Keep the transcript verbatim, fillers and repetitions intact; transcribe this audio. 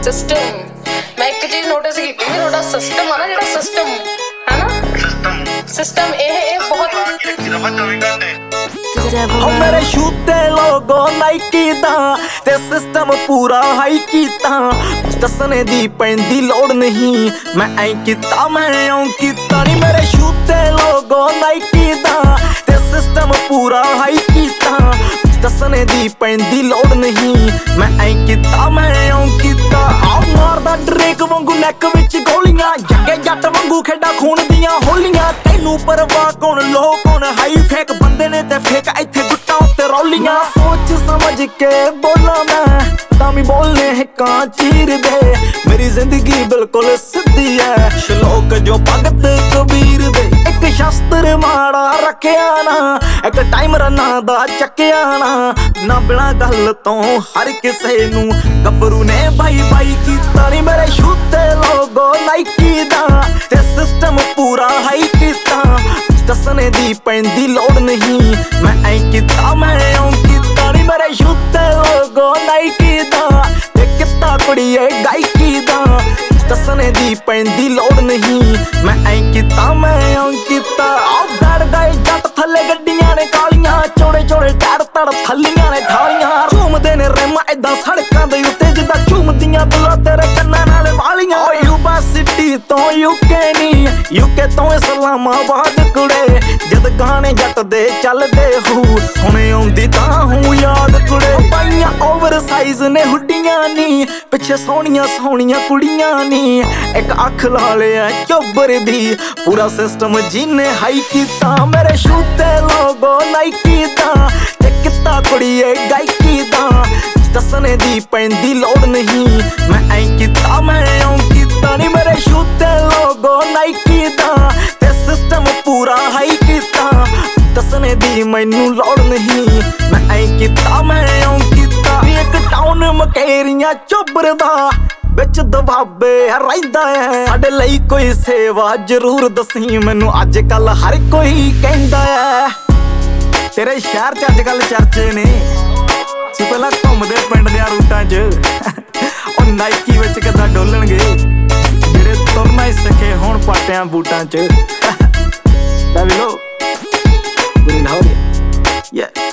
system मैं एक चीज नोटिस की थी थोड़ा सिस्टम है ना जेड़ा सिस्टम है ना सिस्टम सिस्टम ए ए बहुत हो मेरे शूते लोगो नाइकी दा ते सिस्टम पूरा हाई कीता दसने दी पैंदी लोड़ नहीं मैं ऐ कीता मैं औ कीता नी मेरे शूते लोगो नाइकी दा ते सिस्टम पूरा हाई कीता दसने दी पैंदी लोड़ नहीं मैं ऐ कीता मैं औ कीता आ मारदा ड्रेक वांगू नैक विच गोलियां जगे जट वांगू खेडा खून दियां होलियां तैनू परवाह कौन लो कौन हाई फेक बंदे ने ते फेक इत्थे गुट्टा उत्ते रौलियां सोच समझ के बोला मैं तामी बोलने हिक्कां चीर दे मेरी जिंदगी बिल्कुल सिद्धी है श्लोक जो भगत कबीर दे एक शास्त्र माड़ा रखिया ना एक टाइम रना दा चक्किया ना ना बिना गल तो हर किसे नू गबरू ने भाई भाई कीता नी मेरे शूते लोगो नाइकी दा ते सिस्टम पूरा हाई कीता दसने दी पैंदी लोड़ नहीं मैं ऐ कीता मैं औ कीता नी मेरे शूते लोगो नाइकी दा ते किता कुड़िए गायकी दा दसने दी पैंदी लोड़ नहीं मैं ऐ कीता मैं औ कीता आ बैठ गए जट थल्ले गड्डियां ने कालियां चोड़े चोड़े टायर तड़ थल्लियां ने ठालियां झूमदे ने रेमा इदां सड़कां दे उत्ते जिद्दां झूमदियां बुला तेरे कन्नां नाल वालियां ओ यूनिवर्सिटी तो यूके नी यूके तो इस्लामाबाद कुड़े जद गाने जट दे चलदे हूँ सुने आउंदी तां हूँ याद कुड़े पाइयां ओवर साइज ने हुड्डियां नी पिछे सोहणियां सोहणियां कुड़ियां नी एक अख ला लिया चोबर दी पूरा सिस्टम जिन्ने हाई कीता मेरे शूते लोगो नाइकी दा ते किता कुड़िए गायकी दा दसने दी पैंदी लोड़ नहीं मैं ऐ कीता मैं औ कीता नी मेरे शूते लोगो नाइकी दा ते सिस्टम पूरा हाई कीता दसने दी मैनू लोड़ नहीं मैं ऐ कीता मैं औ कीता एक टाउन मकेरियां चोबर दा बिच दबाबे रहिंदा है साडे लई कोई सेवा जरूर दसी मैनू अज कल हर कोई कहंदा है तेरे शहर च अज कल चर्चे ने सी पहला घूमदे पिंड दे रूटां च ओ नाइकी विच किदां डोलणगे जेड़े तुरना ही सिखे हुण पाटियां बूटां च लै लो पूरी ना हो गया yeah